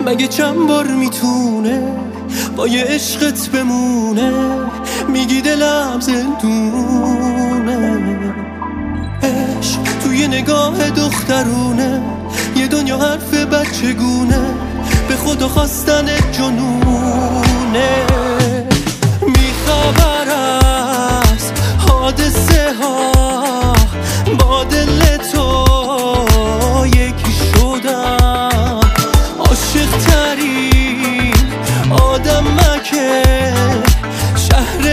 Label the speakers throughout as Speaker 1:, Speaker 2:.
Speaker 1: مگه چند بار میتونه با یه عشقت بمونه؟ میگی دلم زندونه. عشق توی نگاه دخترونه، یه دنیا حرف بچگونه، به خدا خواستن جنونه. میخبر از حادثه ها با دل تو یکی شدم، عاشق ترین آدم مکه شهر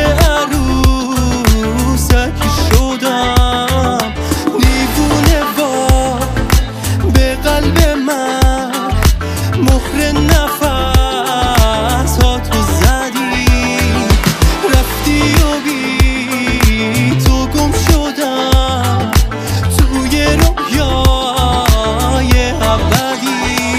Speaker 1: عروسکی شدم. دیوونه با به قلب من مهر نفس ها تو زدی، رفتی و بی تو گم شدم توی رویای ابدی.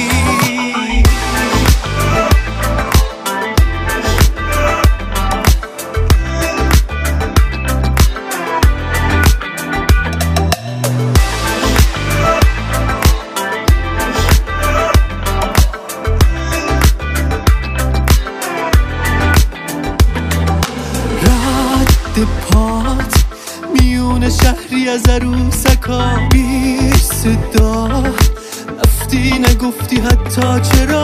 Speaker 1: پات میون شهری از عروسکا بی صدا رفتی، نگفتی حتی چرا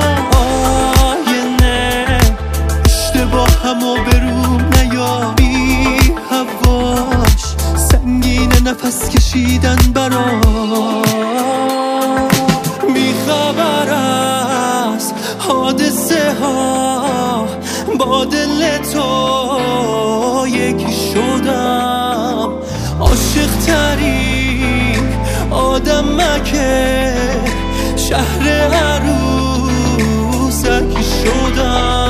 Speaker 1: آینه اشتباه همو بروم نیاری. هواش سنگینه نفس کشیدن برام. بیخبر از حادثه ها با دل تو یکی شدم، عاشق ترین آدم مکه شهر عروسکی شدم.